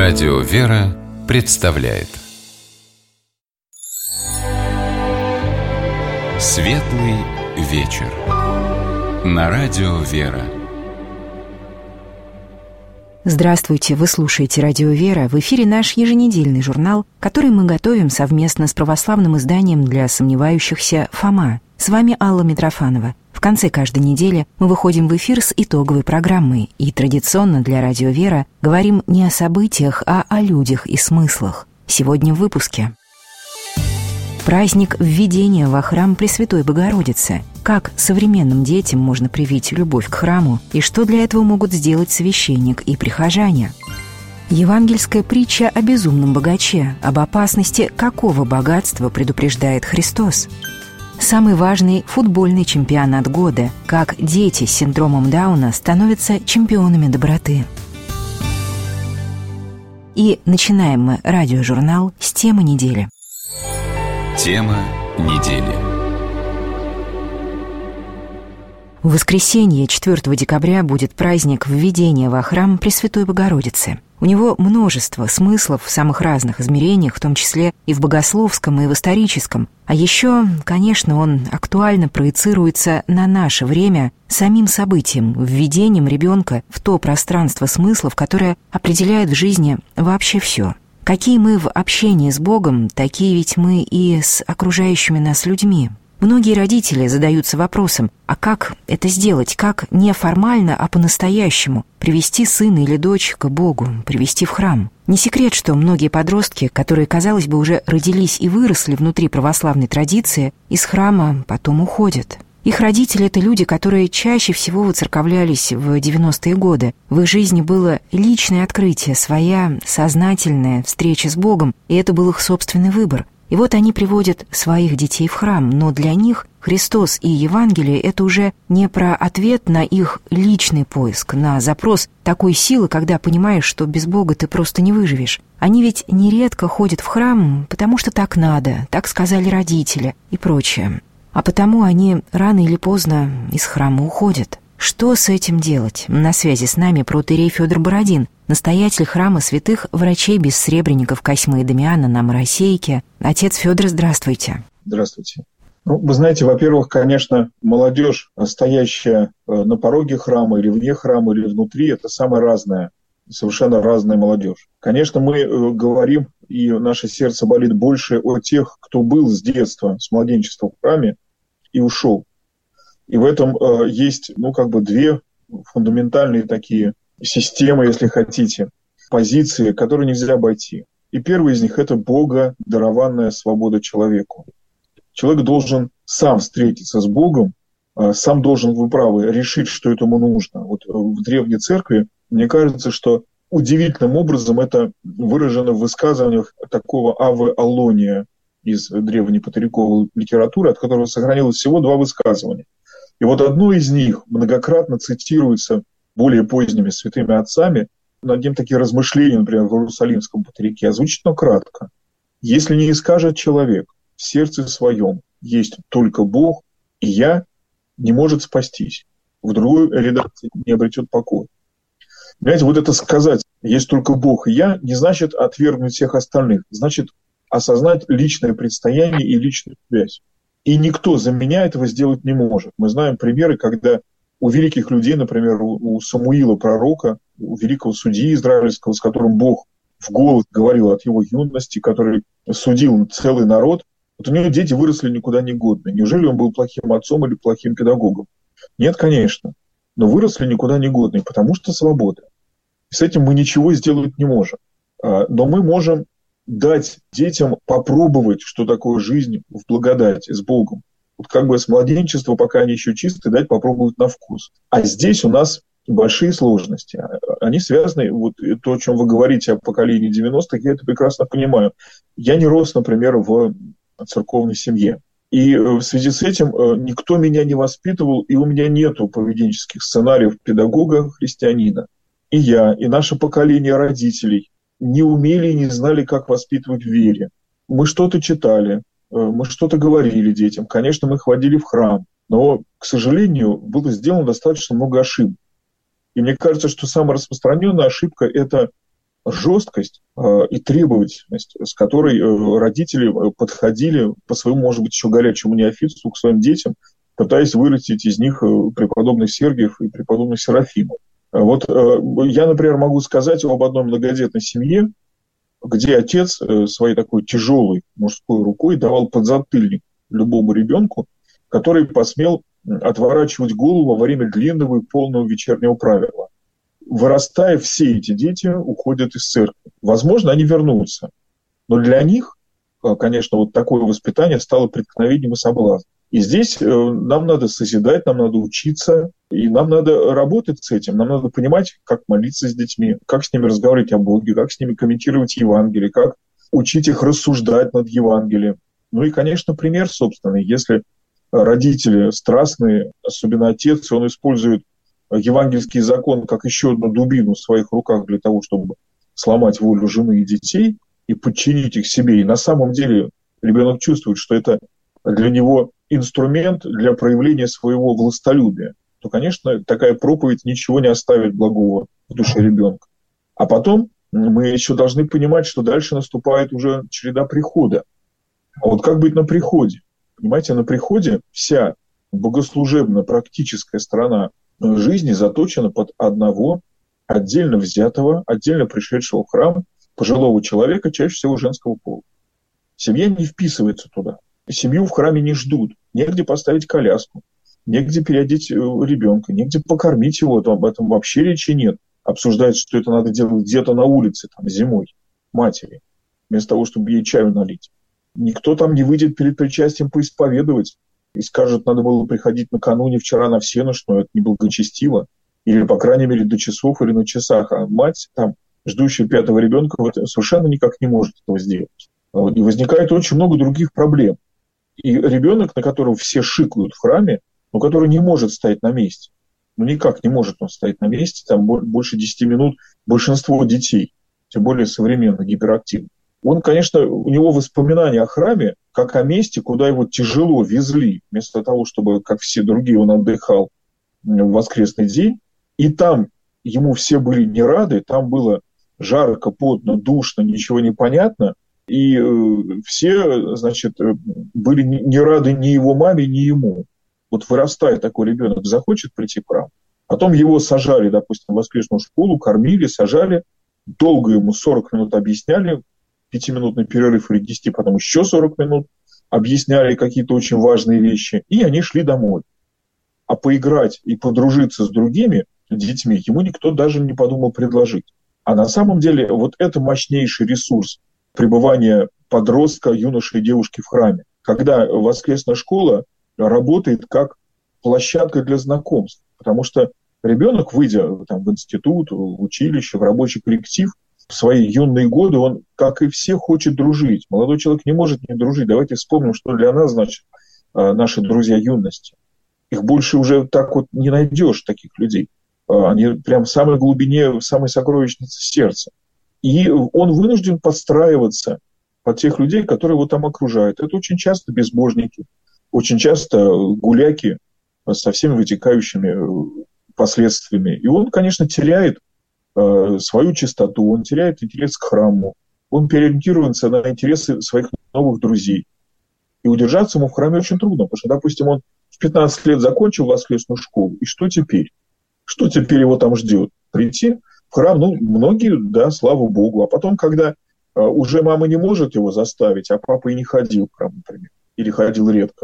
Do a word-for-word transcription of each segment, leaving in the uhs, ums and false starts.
Радио «Вера» представляет Светлый вечер на Радио «Вера». Здравствуйте, вы слушаете Радио «Вера». В эфире наш еженедельный журнал, который мы готовим совместно с православным изданием для сомневающихся «Фома». С вами Алла Митрофанова. В конце каждой недели мы выходим в эфир с итоговой программой и традиционно для Радио «Вера» говорим не о событиях, а о людях и смыслах. Сегодня в выпуске. Праздник введения во храм Пресвятой Богородицы. Как современным детям можно привить любовь к храму и что для этого могут сделать священник и прихожане. Евангельская притча о безумном богаче, об опасности какого богатства предупреждает Христос. Самый важный футбольный чемпионат года. Как дети с синдромом Дауна становятся чемпионами доброты. И начинаем мы радиожурнал с темы недели. Тема недели. В воскресенье, четвёртого декабря, будет праздник введения во храм Пресвятой Богородицы. У него множество смыслов в самых разных измерениях, в том числе и в богословском, и в историческом. А еще, конечно, он актуально проецируется на наше время самим событием, введением ребенка в то пространство смыслов, которое определяет в жизни вообще все. Какие мы в общении с Богом, такие ведь мы и с окружающими нас людьми. Многие родители задаются вопросом, а как это сделать, как не формально, а по-настоящему привести сына или дочь к Богу, привести в храм. Не секрет, что многие подростки, которые, казалось бы, уже родились и выросли внутри православной традиции, из храма потом уходят. Их родители — это люди, которые чаще всего выцерковлялись в девяностые годы. В их жизни было личное открытие, своя сознательная встреча с Богом, и это был их собственный выбор. И вот они приводят своих детей в храм, но для них Христос и Евангелие — это уже не про ответ на их личный поиск, на запрос такой силы, когда понимаешь, что без Бога ты просто не выживешь. Они ведь нередко ходят в храм, потому что так надо, так сказали родители и прочее. А потому они рано или поздно из храма уходят. Что с этим делать? На связи с нами протоиерей Федор Бородин, настоятель храма святых врачей-бессребренников Косьмы и Дамиана на Моросейке. Отец Федор, здравствуйте. Здравствуйте. Ну, вы знаете, во-первых, конечно, молодежь, стоящая на пороге храма или вне храма, или внутри, это самая разная, совершенно разная молодежь. Конечно, мы говорим, и наше сердце болит больше о тех, кто был с детства, с младенчества в храме и ушел. И в этом э, есть, ну, как бы две фундаментальные такие системы, если хотите, позиции, которые нельзя обойти. И первая из них – это Бога дарованная свобода человеку. Человек должен сам встретиться с Богом, э, сам должен, вы правы, решить, что этому нужно. Вот в Древней Церкви, мне кажется, что удивительным образом это выражено в высказываниях такого Аввы Аллония из древней патриковой литературы, от которого сохранилось всего два высказывания. И вот одно из них многократно цитируется более поздними святыми отцами, над ним такие размышления, например, в Иерусалимском патрике, а звучит, но кратко. «Если не скажет человек в сердце своем, есть только Бог, и я, не может спастись, в другой редакции не обретет покой». Понимаете, вот это сказать «есть только Бог и я» не значит отвергнуть всех остальных, значит осознать личное предстояние и личную связь. И никто за меня этого сделать не может. Мы знаем примеры, когда у великих людей, например, у Самуила пророка, у великого судьи израильского, с которым Бог в голос говорил от его юности, который судил целый народ, вот у него дети выросли никуда не годные. Неужели он был плохим отцом или плохим педагогом? Нет, конечно. Но выросли никуда не годные, потому что свобода. И с этим мы ничего сделать не можем. Но мы можем дать детям попробовать, что такое жизнь в благодати с Богом. Вот как бы с младенчества, пока они еще чистые, дать попробовать на вкус. А здесь у нас большие сложности. Они связаны, вот то, о чем вы говорите, о поколении девяностых, я это прекрасно понимаю. Я не рос, например, в церковной семье. И в связи с этим никто меня не воспитывал, и у меня нету поведенческих сценариев педагога-христианина. И я, и наше поколение родителей не умели и не знали, как воспитывать в вере. Мы что-то читали, мы что-то говорили детям. Конечно, мы ходили в храм, но, к сожалению, было сделано достаточно много ошибок. И мне кажется, что самая распространенная ошибка – это жесткость и требовательность, с которой родители подходили по своему, может быть, еще горячему неофитству к своим детям, пытаясь вырастить из них преподобных Сергиев и преподобных Серафимов. Вот я, например, могу сказать об одной многодетной семье, где отец своей такой тяжелой мужской рукой давал подзатыльник любому ребенку, который посмел отворачивать голову во время длинного и полного вечернего правила. Вырастая, все эти дети уходят из церкви. Возможно, они вернутся. Но для них, конечно, вот такое воспитание стало преткновением и соблазном. И здесь нам надо созидать, нам надо учиться, и нам надо работать с этим. Нам надо понимать, как молиться с детьми, как с ними разговаривать о Боге, как с ними комментировать Евангелие, как учить их рассуждать над Евангелием. Ну и, конечно, пример собственный. Если родители страстные, особенно отец, он использует евангельский закон как еще одну дубину в своих руках для того, чтобы сломать волю жены и детей и подчинить их себе. И на самом деле ребенок чувствует, что это для него инструмент для проявления своего властолюбия, то, конечно, такая проповедь ничего не оставит благого в душе ребенка. А потом мы еще должны понимать, что дальше наступает уже череда прихода. А вот как быть на приходе? Понимаете, на приходе вся богослужебно-практическая сторона жизни заточена под одного отдельно взятого, отдельно пришедшего в храм пожилого человека, чаще всего женского пола. Семья не вписывается туда. Семью в храме не ждут. Негде поставить коляску, негде переодеть ребенка, негде покормить его. Об этом вообще речи нет. Обсуждается, что это надо делать где-то на улице, там, зимой, матери, вместо того, чтобы ей чаю налить. Никто там не выйдет перед причастием поисповедовать и скажет, надо было приходить накануне вчера на всенощь, но это неблагочестиво. Или, по крайней мере, до часов или на часах. А мать, там, ждущая пятого ребенка, совершенно никак не может этого сделать. И возникает очень много других проблем. И ребенок, на которого все шикают в храме, но который не может стоять на месте. Ну, никак не может он стоять на месте. Там больше десяти минут большинство детей, тем более современных, гиперактивных. Он, конечно, у него воспоминания о храме, как о месте, куда его тяжело везли, вместо того, чтобы, как все другие, он отдыхал в воскресный день. И там ему все были не рады, там было жарко, потно, душно, ничего не понятно. И э, все, значит, были не рады ни его маме, ни ему. Вот вырастая такой ребенок, захочет прийти в храм. Потом его сажали, допустим, в воскресную школу, кормили, сажали. Долго ему сорок минут объясняли, пятиминутный перерыв или десять, потом еще сорок минут объясняли какие-то очень важные вещи. И они шли домой. А поиграть и подружиться с другими детьми ему никто даже не подумал предложить. А на самом деле вот это мощнейший ресурс пребывания подростка, юноши и девушки в храме. Когда воскресная школа работает как площадка для знакомств. Потому что ребенок, выйдя там, в институт, в училище, в рабочий коллектив, в свои юные годы, он, как и все, хочет дружить. Молодой человек не может не дружить. Давайте вспомним, что для нас значит наши друзья юности. Их больше уже так вот не найдешь, таких людей. Они прям в самой глубине, в самой сокровищнице сердца. И он вынужден подстраиваться под тех людей, которые его там окружают. Это очень часто безбожники, очень часто гуляки со всеми вытекающими последствиями. И он, конечно, теряет э, свою чистоту, он теряет интерес к храму, он переориентируется на интересы своих новых друзей. И удержаться ему в храме очень трудно, потому что, допустим, он в пятнадцать лет закончил воскресную школу, и что теперь? Что теперь его там ждет? Прийти в храм? Ну, многие, да, слава Богу. А потом, когда э, уже мама не может его заставить, а папа и не ходил в храм, например, или ходил редко,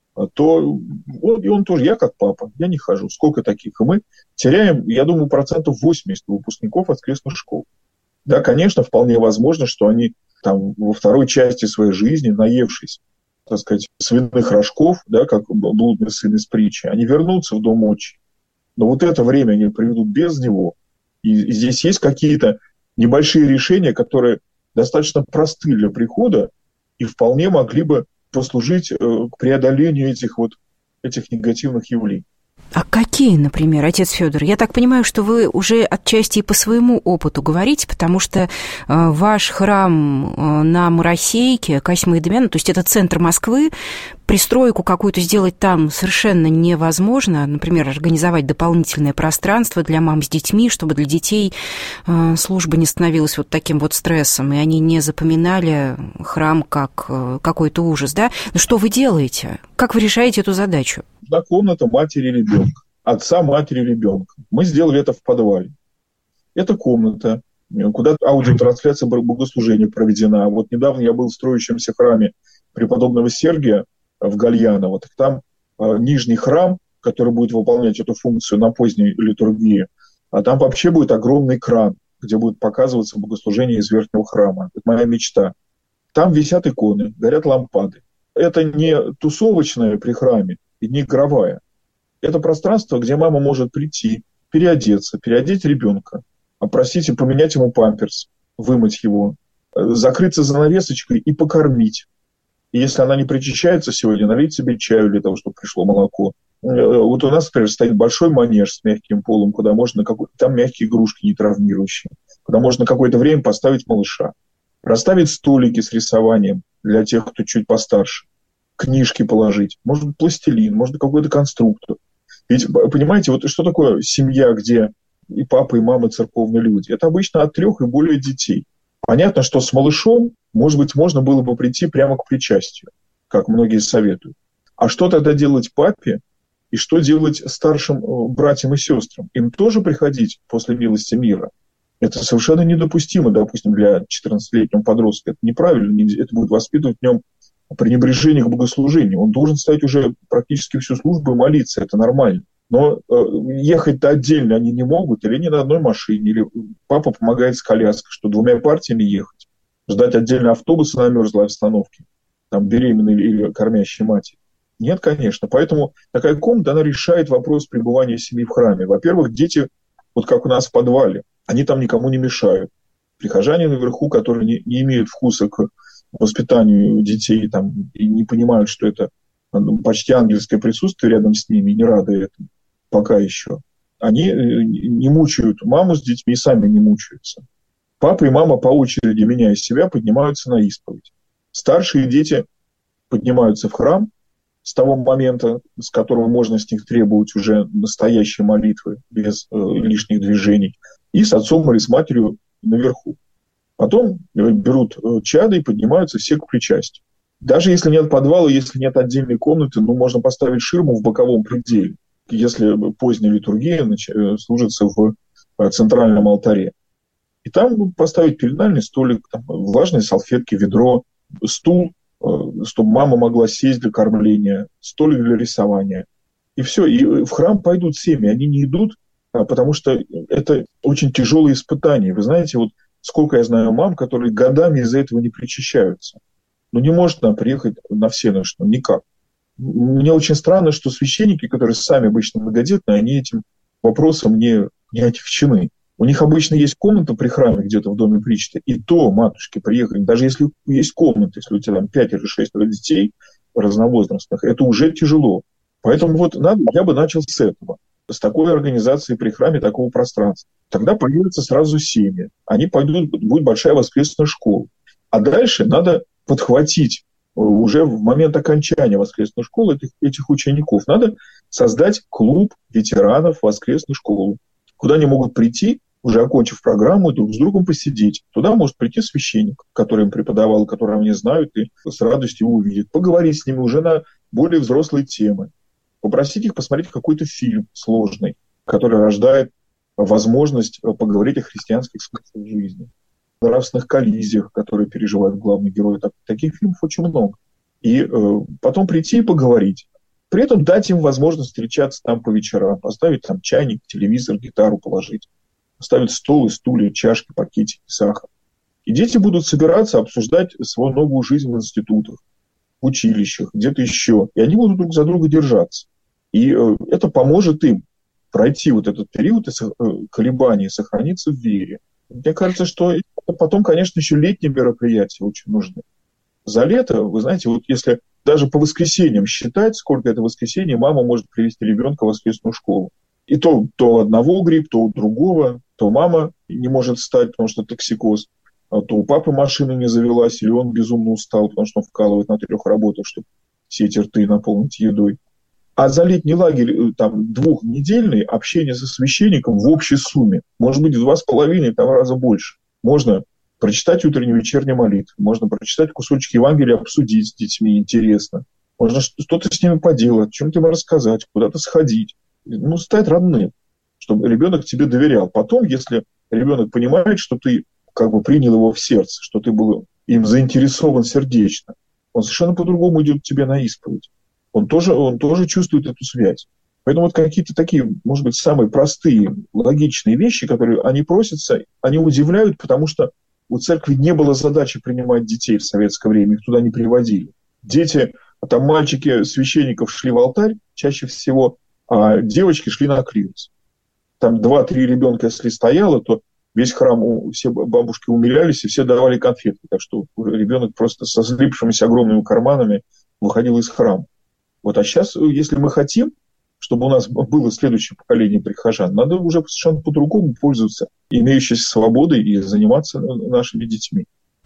то он, и он тоже, я как папа, я не хожу. Сколько таких? И мы теряем, я думаю, процентов восемьдесят выпускников воскресных школ. Да, конечно, вполне возможно, что они там во второй части своей жизни, наевшись, так сказать, свиных рожков, да, как блудный сын из притчи, они вернутся в дом отчий. Но вот это время они проведут без него. И здесь есть какие-то небольшие решения, которые достаточно просты для прихода и вполне могли бы послужить к преодолению этих вот этих негативных явлений. А какие, например, отец Федор? Я так понимаю, что вы уже отчасти и по своему опыту говорите, потому что ваш храм на Моросейке, Касьмы и Дамьяна, то есть это центр Москвы, пристройку какую-то сделать там совершенно невозможно. Например, организовать дополнительное пространство для мам с детьми, чтобы для детей э, служба не становилась вот таким вот стрессом, и они не запоминали храм как э, какой-то ужас, да? Но что вы делаете? Как вы решаете эту задачу? Одна комната матери и ребенка, отца, матери и ребенка. Мы сделали это в подвале. Это комната, куда аудиотрансляция богослужения проведена. Вот недавно я был в строящемся храме преподобного Сергия в Гальяново. Так там э, нижний храм, который будет выполнять эту функцию на поздней литургии, а там вообще будет огромный кран, где будет показываться богослужение из верхнего храма. Это моя мечта. Там висят иконы, горят лампады. Это не тусовочная при храме и не игровая. Это пространство, где мама может прийти, переодеться, переодеть ребенка, попросить и поменять ему памперс, вымыть его, закрыться занавесочкой и покормить. И если она не причащается сегодня, налить себе чаю для того, чтобы пришло молоко. Вот у нас, например, стоит большой манеж с мягким полом, куда можно, там мягкие игрушки не травмирующие, куда можно какое-то время поставить малыша. Расставить столики с рисованием для тех, кто чуть постарше. Книжки положить. Может быть, пластилин, может быть, какой-то конструктор. Ведь, понимаете, вот что такое семья, где и папа, и мама церковные люди? Это обычно от трех и более детей. Понятно, что с малышом, может быть, можно было бы прийти прямо к причастию, как многие советуют. А что тогда делать папе и что делать старшим братьям и сестрам? Им тоже приходить после милости мира? Это совершенно недопустимо, допустим, для четырнадцатилетнего подростка. Это неправильно, это будет воспитывать в нем пренебрежение к богослужению. Он должен стоять уже практически всю службу и молиться, это нормально. Но э, ехать-то отдельно они не могут, или не на одной машине, или папа помогает с коляской, что двумя партиями ехать, ждать отдельно автобуса на мерзлой остановке, там беременной или кормящей матери. Нет, конечно. Поэтому такая комната, она решает вопрос пребывания семьи в храме. Во-первых, дети, вот как у нас в подвале, они там никому не мешают. Прихожане наверху, которые не, не имеют вкуса к воспитанию детей там, и не понимают, что это почти ангельское присутствие рядом с ними, и не рады этому пока еще. Они не мучают маму с детьми и сами не мучаются. Папа и мама по очереди, меняя себя, поднимаются на исповедь. Старшие дети поднимаются в храм с того момента, с которого можно с них требовать уже настоящей молитвы, без э, лишних движений, и с отцом или с матерью наверху. Потом берут чадо и поднимаются все к причастию. Даже если нет подвала, если нет отдельной комнаты, ну, можно поставить ширму в боковом пределе, если поздняя литургия служится в центральном алтаре. И там поставить пеленальный столик, там, влажные салфетки, ведро, стул, чтобы мама могла сесть для кормления, столик для рисования. И все. И в храм пойдут семьи. Они не идут, потому что это очень тяжелые испытания. Вы знаете, вот сколько я знаю мам, которые годами из-за этого не причащаются. Ну, не может нам приехать на всенощную, никак. Мне очень странно, что священники, которые сами обычно многодетные, они этим вопросом не, не отягчены. У них обычно есть комната при храме где-то в доме причта, и то матушки приехали, даже если есть комната, если у тебя там пять или шесть детей разновозрастных, это уже тяжело. Поэтому вот надо, я бы начал с этого, с такой организации при храме, такого пространства. Тогда появятся сразу семьи, они пойдут, будет большая воскресная школа. А дальше надо подхватить уже в момент окончания воскресной школы этих, этих учеников. Надо создать клуб ветеранов воскресной школы, куда они могут прийти, уже окончив программу, друг с другом посидеть. Туда может прийти священник, который им преподавал, которого они знают, и с радостью его увидят. Поговорить с ними уже на более взрослые темы. Попросить их посмотреть какой-то фильм сложный, который рождает возможность поговорить о христианских смыслах жизни, нравственных коллизиях, которые переживают главный герой. Так, таких фильмов очень много. И э, потом прийти и поговорить. При этом дать им возможность встречаться там по вечерам, поставить там чайник, телевизор, гитару положить, поставить стол и стулья, чашки, пакетики, сахар. И дети будут собираться, обсуждать свою новую жизнь в институтах, в училищах, где-то еще. И они будут друг за друга держаться. И э, это поможет им пройти вот этот период и э, колебаний, сохраниться в вере. Мне кажется, что потом, конечно, еще летние мероприятия очень нужны. За лето, вы знаете, вот если даже по воскресеньям считать, сколько это воскресенье, мама может привести ребенка в воскресную школу. И то, то у одного грипп, то у другого, то мама не может встать, потому что токсикоз, то у папы машина не завелась, или он безумно устал, потому что он вкалывает на трех работах, чтобы все эти рты наполнить едой. А за летний лагерь, там, двухнедельный, общение со священником в общей сумме, может быть, в два с половиной там, раза больше. Можно прочитать утреннюю и вечернюю молитву, можно прочитать кусочки Евангелия, обсудить с детьми, интересно. Можно что-то с ними поделать, чем-то им рассказать, куда-то сходить. Ну, стать родным, чтобы ребенок тебе доверял. Потом, если ребенок понимает, что ты как бы принял его в сердце, что ты был им заинтересован сердечно, он совершенно по-другому идет к тебе на исповедь. Он тоже, он тоже чувствует эту связь. Поэтому вот какие-то такие, может быть, самые простые, логичные вещи, которые они просятся, они удивляют, потому что у церкви не было задачи принимать детей в советское время, их туда не приводили. Дети, там мальчики священников шли в алтарь чаще всего, а девочки шли на клирос. Там два-три ребенка, если стояло, то весь храм, все бабушки умилялись, и все давали конфеты. Так что ребенок просто со слипшимися огромными карманами выходил из храма. Вот, а сейчас, если мы хотим, чтобы у нас было следующее поколение прихожан, надо уже совершенно по-другому пользоваться имеющейся свободой и заниматься нашими детьми.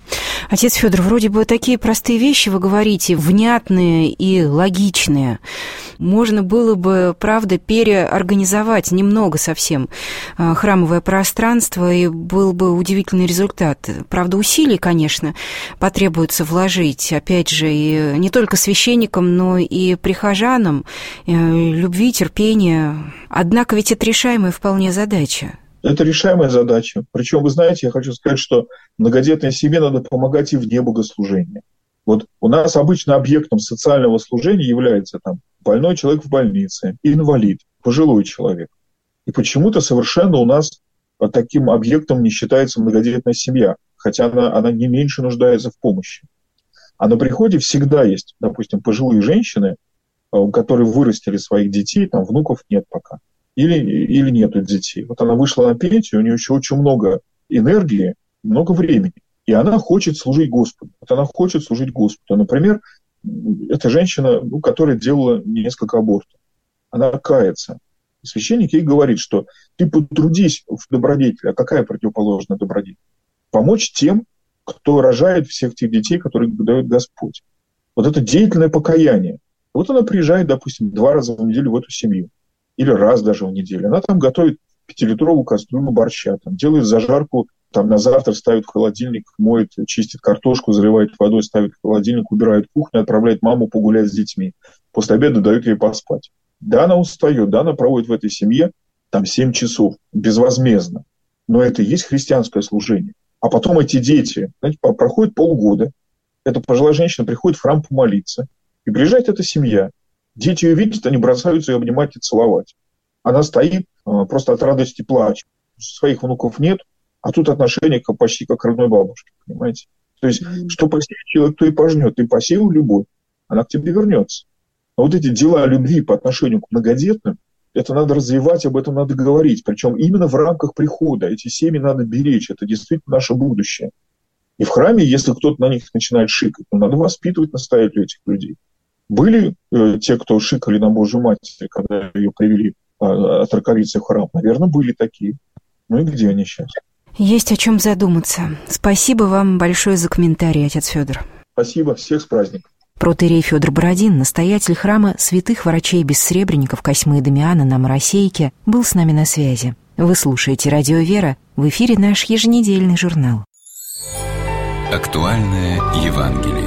Отец Федор, вроде бы такие простые вещи вы говорите, внятные и логичные. Можно было бы, правда, переорганизовать немного совсем храмовое пространство, и был бы удивительный результат. Правда, усилий, конечно, потребуется вложить, опять же, и не только священникам, но и прихожанам, любви, терпения. Однако ведь это решаемая вполне задача. Это решаемая задача. Причем, вы знаете, я хочу сказать, что многодетной семье надо помогать и вне богослужения. Вот у нас обычно объектом социального служения является там больной человек в больнице, инвалид, пожилой человек. И почему-то совершенно у нас таким объектом не считается многодетная семья, хотя она, она не меньше нуждается в помощи. А на приходе всегда есть, допустим, пожилые женщины, которые вырастили своих детей, там внуков нет пока. Или, или нету детей. Вот она вышла на пенсию, у нее еще очень много энергии, много времени. И она хочет служить Господу. Вот она хочет служить Господу. Например, это женщина, ну, которая делала несколько абортов. Она кается. И священник ей говорит, что ты потрудись в добродетели. А какая противоположная добродетель? Помочь тем, кто рожает всех тех детей, которые дает Господь. Вот это деятельное покаяние. Вот она приезжает, допустим, два раза в неделю в эту семью. Или раз даже в неделю. Она там готовит пятилитровую кастрюлю борща, там, делает зажарку, там, на завтра ставит в холодильник, моет, чистит картошку, заливает водой, ставит в холодильник, убирает кухню, отправляет маму погулять с детьми. После обеда дает ей поспать. Да, она устает, да, она проводит в этой семье там семь часов безвозмездно. Но это и есть христианское служение. А потом эти дети, знаете, проходит полгода, эта пожилая женщина приходит в храм помолиться, и приезжает эта семья. Дети ее видят, они бросаются ее обнимать и целовать. Она стоит, просто от радости плачет. Своих внуков нет, а тут отношение почти как к родной бабушке, понимаете? То есть, mm-hmm. что посеет человек, то и пожнет. Ты посеял любовь, она к тебе вернется. Но вот эти дела любви по отношению к многодетным, это надо развивать, об этом надо говорить. Причем именно в рамках прихода. Эти семьи надо беречь, это действительно наше будущее. И в храме, если кто-то на них начинает шикать, то надо воспитывать настоятелей этих людей. Были э, те, кто шикали на Божью Матерь, когда ее привели э, от раковицы в храм? Наверное, были такие. Ну и где они сейчас? Есть о чем задуматься. Спасибо вам большое за комментарий, отец Федор. Спасибо, всех с праздником. Протоиерей Федор Бородин, настоятель храма святых врачей-бессребренников Косьмы и Дамиана на Моросейке, был с нами на связи. Вы слушаете «Радио Вера», в эфире наш еженедельный журнал. Актуальное Евангелие.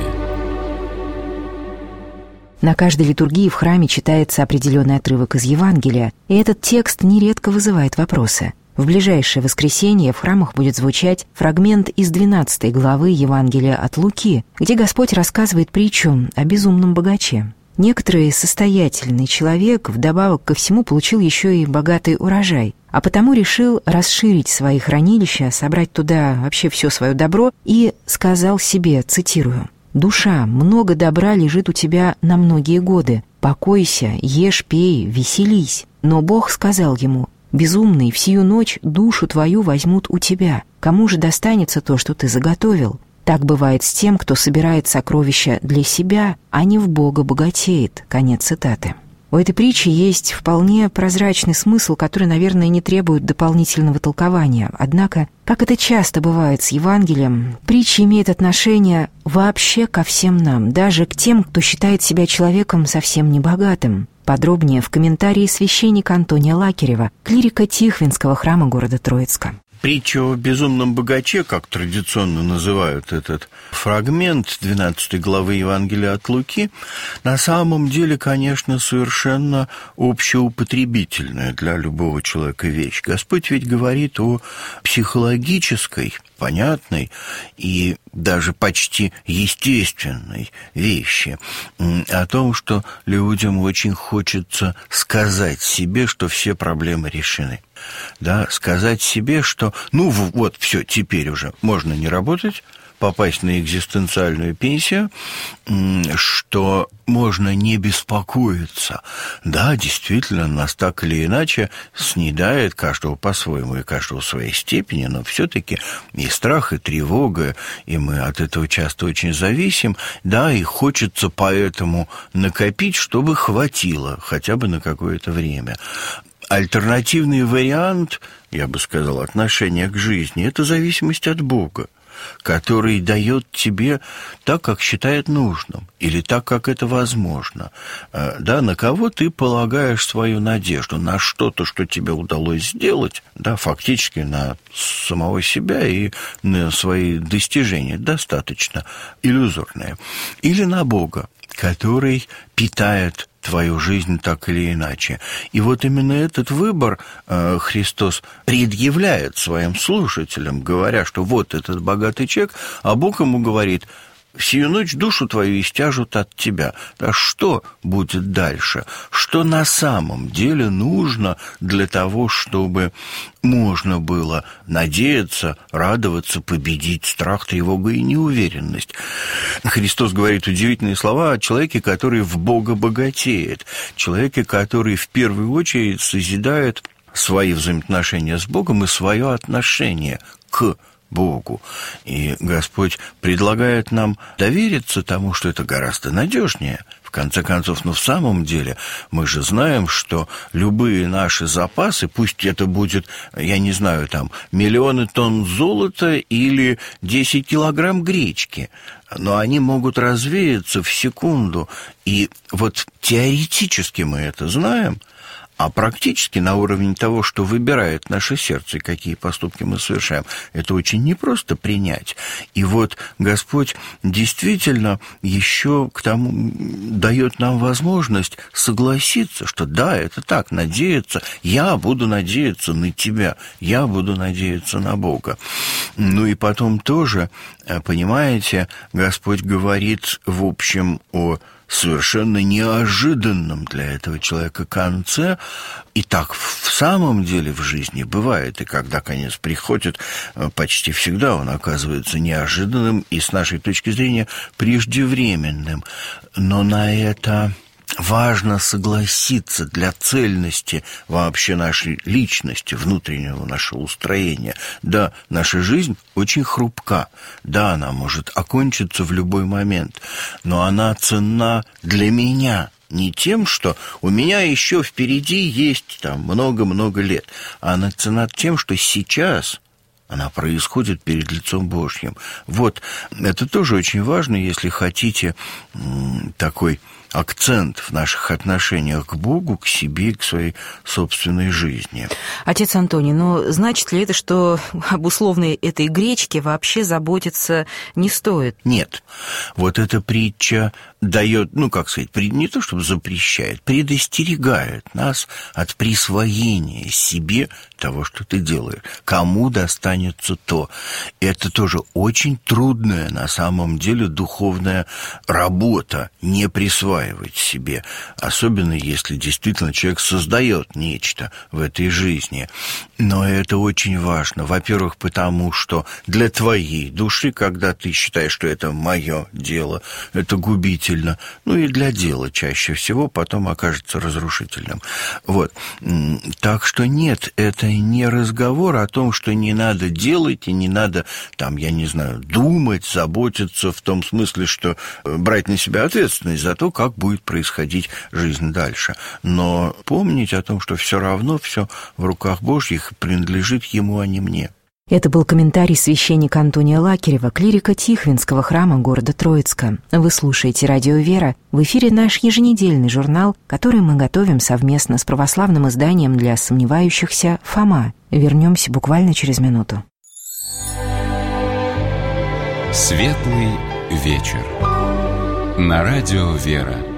На каждой литургии в храме читается определенный отрывок из Евангелия, и этот текст нередко вызывает вопросы. В ближайшее воскресенье в храмах будет звучать фрагмент из двенадцатой главы Евангелия от Луки, где Господь рассказывает притчу о безумном богаче. Некоторый состоятельный человек вдобавок ко всему получил еще и богатый урожай, а потому решил расширить свои хранилища, собрать туда вообще все свое добро и сказал себе, цитирую: «Душа, много добра лежит у тебя на многие годы. Покойся, ешь, пей, веселись». Но Бог сказал ему: «Безумный, в сию ночь душу твою возьмут у тебя. Кому же достанется то, что ты заготовил?» Так бывает с тем, кто собирает сокровища для себя, а не в Бога богатеет. Конец цитаты. У этой притчи есть вполне прозрачный смысл, который, наверное, не требует дополнительного толкования. Однако, как это часто бывает с Евангелием, притча имеет отношение вообще ко всем нам, даже к тем, кто считает себя человеком совсем небогатым. Подробнее в комментарии священника Антония Лакерева, клирика Тихвинского храма города Троицка. Притча о безумном богаче, как традиционно называют этот фрагмент двенадцатой главы Евангелия от Луки, на самом деле, конечно, совершенно общеупотребительная для любого человека вещь. Господь ведь говорит о психологической, понятной и даже почти естественной вещи, о том, что людям очень хочется сказать себе, что все проблемы решены. Да, сказать себе, что ну вот, все, теперь уже можно не работать, попасть на экзистенциальную пенсию, что можно не беспокоиться. Да, действительно, нас так или иначе снедает каждого по-своему и каждого в своей степени, но все-таки и страх, и тревога, и мы от этого часто очень зависим, да, и хочется поэтому накопить, чтобы хватило хотя бы на какое-то время. Альтернативный вариант, я бы сказал, отношения к жизни – это зависимость от Бога, который дает тебе так, как считает нужным, или так, как это возможно. Да, на кого ты полагаешь свою надежду? На что-то, что тебе удалось сделать, да, фактически на самого себя и на свои достижения, достаточно иллюзорные. Или на Бога, который питает твою жизнь так или иначе. И вот именно этот выбор э, Христос предъявляет своим слушателям, говоря, что вот этот богатый человек, а Бог ему говорит: «Сию ночь душу твою истяжут от тебя». А что будет дальше? Что на самом деле нужно для того, чтобы можно было надеяться, радоваться, победить страх, тревогу и неуверенность? Христос говорит удивительные слова о человеке, который в Бога богатеет, человеке, который в первую очередь созидает свои взаимоотношения с Богом и свое отношение к Богу. И Господь предлагает нам довериться тому, что это гораздо надежнее. В конце концов, ну в самом деле, мы же знаем, что любые наши запасы, пусть это будет, я не знаю, там, миллионы тонн золота или десять килограмм гречки, но они могут развеяться в секунду. И вот теоретически мы это знаем, а практически на уровне того, что выбирает наше сердце, какие поступки мы совершаем, это очень непросто принять. И вот Господь действительно еще к тому дает нам возможность согласиться, что да, это так, надеяться, я буду надеяться на Тебя, я буду надеяться на Бога. Ну и потом тоже, понимаете, Господь говорит, в общем, о совершенно неожиданном для этого человека конце. И так в самом деле в жизни бывает, и когда конец приходит, почти всегда он оказывается неожиданным и, с нашей точки зрения, преждевременным. Но на это важно согласиться для цельности вообще нашей личности, внутреннего нашего устроения. Да, наша жизнь очень хрупка, да, она может окончиться в любой момент, но она ценна для меня не тем, что у меня еще впереди есть там много-много лет, а она ценна тем, что сейчас она происходит перед лицом Божьим. Вот, это тоже очень важно, если хотите такой акцент в наших отношениях к Богу, к себе, к своей собственной жизни. Отец Антоний, но значит ли это, что об условной этой гречке вообще заботиться не стоит? Нет. Вот эта притча дает, ну, как сказать, не то чтобы запрещает, предостерегает нас от присвоения себе того, что ты делаешь. Кому достанется то. Это тоже очень трудная, на самом деле, духовная работа, не присваивать себе, особенно если действительно человек создает нечто в этой жизни. Но это очень важно. Во-первых, потому что для твоей души, когда ты считаешь, что это мое дело, это губительно, ну и для дела чаще всего потом окажется разрушительным. Вот. Так что нет, это это не разговор о том, что не надо делать и не надо, там, я не знаю, думать, заботиться в том смысле, что брать на себя ответственность за то, как будет происходить жизнь дальше. Но помнить о том, что все равно все в руках Божьих принадлежит Ему, а не мне. Это был комментарий священника Антония Лакерева, клирика Тихвинского храма города Троицка. Вы слушаете «Радио Вера». В эфире наш еженедельный журнал, который мы готовим совместно с православным изданием для сомневающихся «Фома». Вернемся буквально через минуту. Светлый вечер. На радио «Вера».